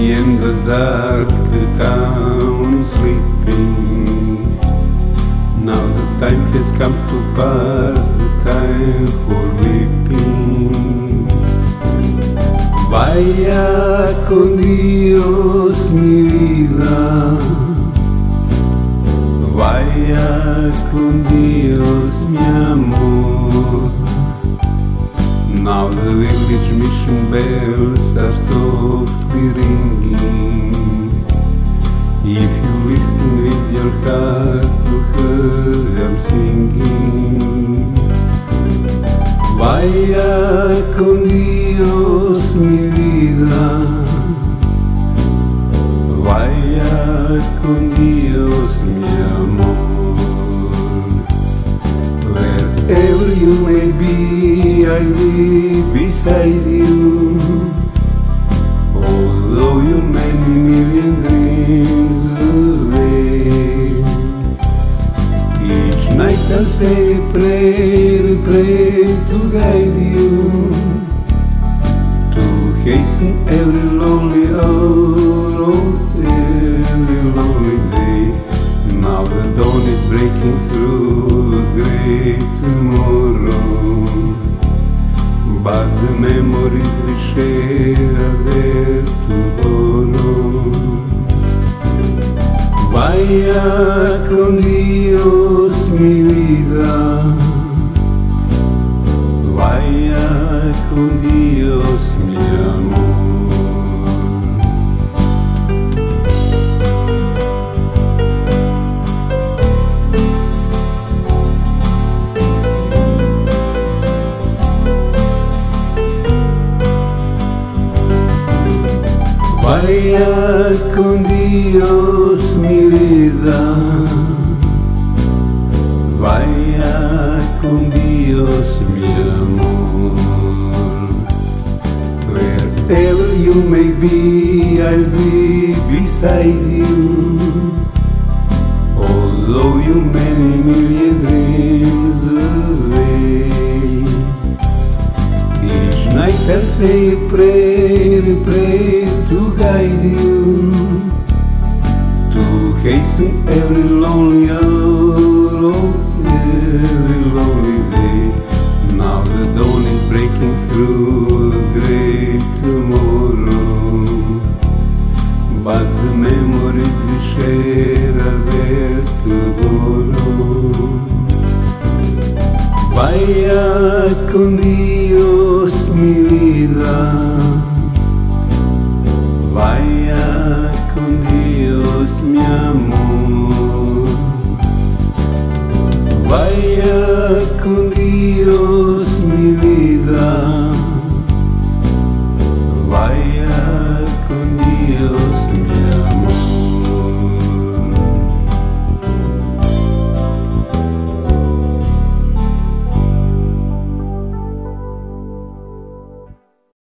the endless dark town is sleeping. Now the time has come to pass, the time for weeping. Vaya con Dios mi vida, vaya con Dios mi amor. Now the village mission bells are softly ringing. If you listen with your heart to her I'm singing. Vaya con Dios mi vida, vaya con Dios mi amor. Wherever you may be, I'll be beside you. Although you're many million dreams away, each night I'll say a prayer, pray to guide you, to hasten every lonely hour of every lonely day. Now the dawn is breaking through a great tomorrow, but the memories we share are there to borrow. Vaya con Dios mi vida, vaya con Dios mi amor. Vaya con Dios mi vida, vaya con Dios mi amor. Wherever you may be, I'll be beside you. Although you're many million dreams away, each night I'll say a prayer, pray to guide you, to hasten every lonely hour of every lonely day. Now the dawn is breaking through a great tomorrow, but the memories we share are there to borrow. Vaya con Dios mi vida,